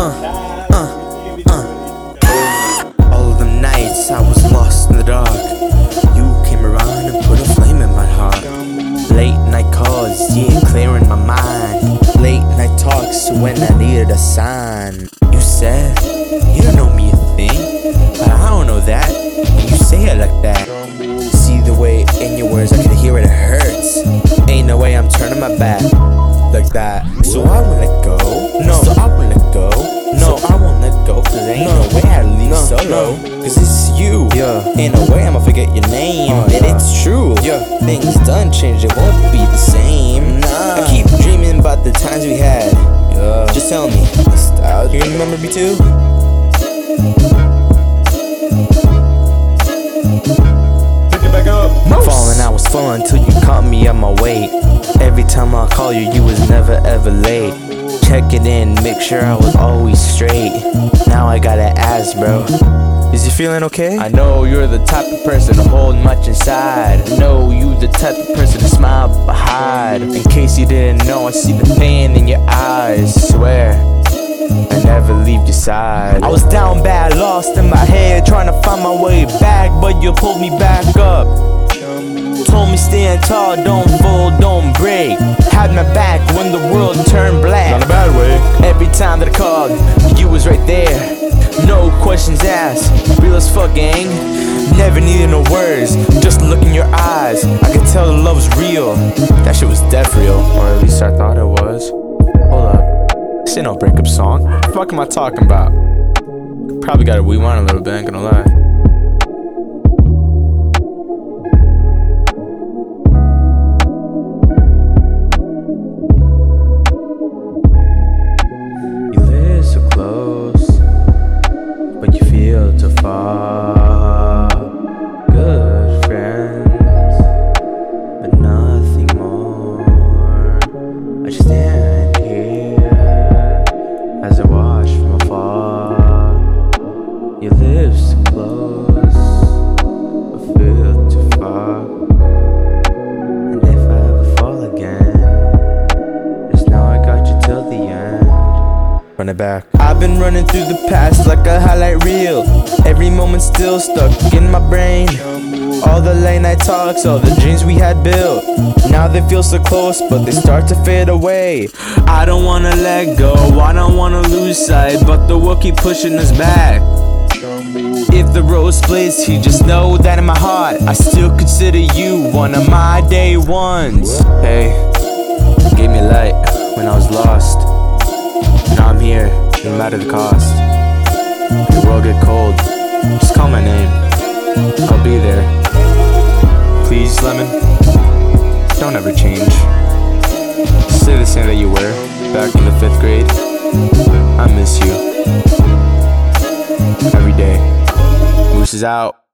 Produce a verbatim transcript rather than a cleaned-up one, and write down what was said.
uh, uh, uh. All of them nights I was lost in the dark. You came around and put a flame in my heart. Late night calls, yeah, clearing my mind. Late night talks when I needed a sign. You said, you don't know me a thing, but I don't know that. And you say it like that. See the way in your words, I can hear it, it hurts. Ain't no way I'm turning my back like that. So I won't let go. No, so I won't let go. No, so I won't let go. Cause ain't no, no way I leave no, solo. No. Cause it's you. Yeah. Ain't no way I'ma forget your name. Oh, and yeah. It's true. Yeah. Things done changed, it won't be the same. Nah. I keep dreaming about the times we had. Yeah. Just tell me, nostalgia. You remember me too? Falling, I was falling until you caught me at my weight. Every time I call you, you was never ever late. Checking in, make sure I was always straight. Now I gotta ask, bro, is you feeling okay? I know you're the type of person to hold much inside. I know you the type of person to smile but hide. In case you didn't know, I see the pain in your eyes. Swear I never leave your side. I was down bad, lost in my head, trying to find my way back, but you pulled me back up. Told me stand tall, don't fold, don't break. Had my back when the world turned black. Not a bad way. Every time that I called, you was right there. No questions asked, real as fuck, gang. Never needed no words, just look in your eyes. I could tell the love was real. That shit was death real, or at least I thought it was. Hold up, this ain't no breakup song. What the fuck am I talking about? Probably gotta rewind a little bit, ain't gonna lie. Too far, good friends, but nothing more. I just stand here as I watch from afar. Your lips too close, but feel too far. And if I ever fall again, just know I got you till the end. Run it back. I've been running through the past like a highlight reel. Every moment still stuck in my brain. All the late night talks, all the dreams we had built. Now they feel so close, but they start to fade away. I don't wanna let go, I don't wanna lose sight, but the world keep pushing us back. If the road splits, you just know that in my heart I still consider you one of my day ones. Hey, gave me light when I was lost. Now I'm here, no matter the cost. If the world get cold, just call my name, I'll be there. Please, Lemon, don't ever change. Stay the same that you were back in the fifth grade. I miss you every day. Moose is out.